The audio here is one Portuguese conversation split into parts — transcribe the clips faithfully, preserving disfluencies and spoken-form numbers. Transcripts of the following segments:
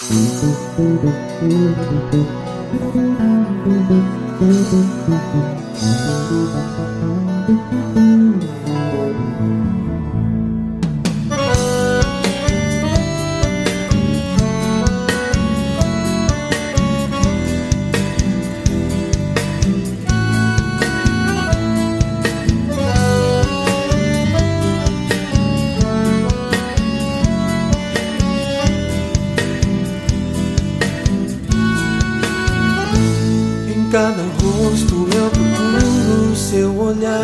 Em cada rosto eu procuro seu olhar,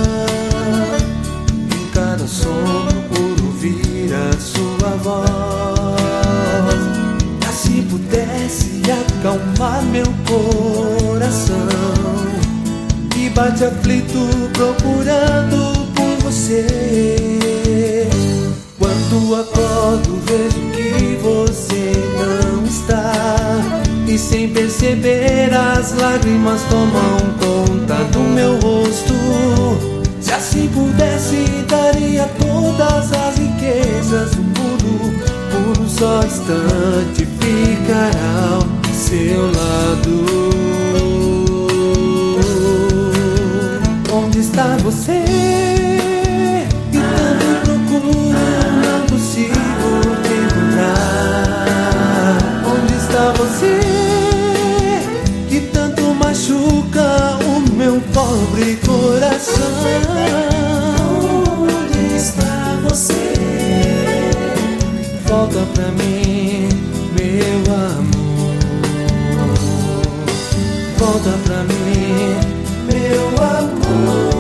em cada som procuro ouvir a sua voz. Ah, se pudesse acalmar meu coração, que bate aflito procurando por você. Quando acordo vejo que você não está, e sem perceber as lágrimas tomam conta do meu rosto. Se assim pudesse, daria todas as riquezas do mundo, por um só instante ficar ao seu lado. Onde está você? Que tanto procuro, não consigo te encontrar. Onde está você? Machuca o meu pobre coração. Onde está você? Volta pra mim, meu amor. Volta pra mim, meu amor.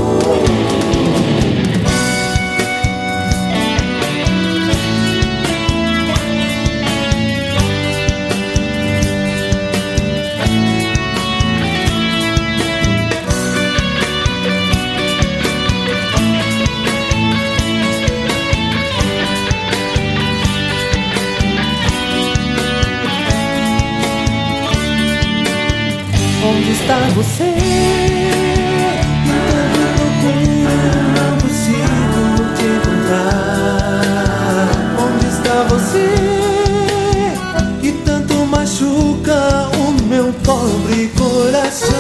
Onde está você? Que tanto procuro, não consigo te encontrar. Onde está você? Que tanto machuca o meu pobre coração.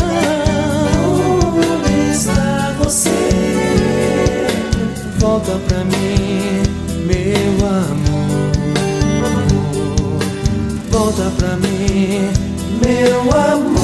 Onde está você? Volta pra mim, meu amor. Volta pra mim, meu amor.